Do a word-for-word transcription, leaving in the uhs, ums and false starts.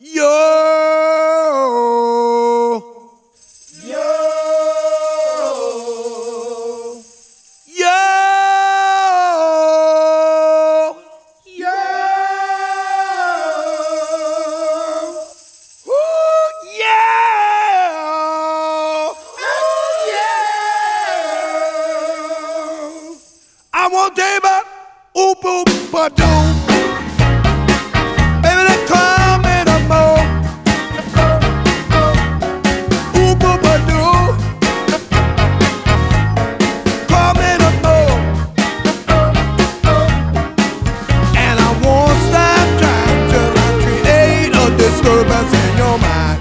Yo, Yo, yo, yo, ooh, yeah. I want to tell you about oop oop ba-doom. Baby, they call me the mo. Oop oop ba-doom. Call me the mo. And I won't stop trying till I create a disturbance in your mind.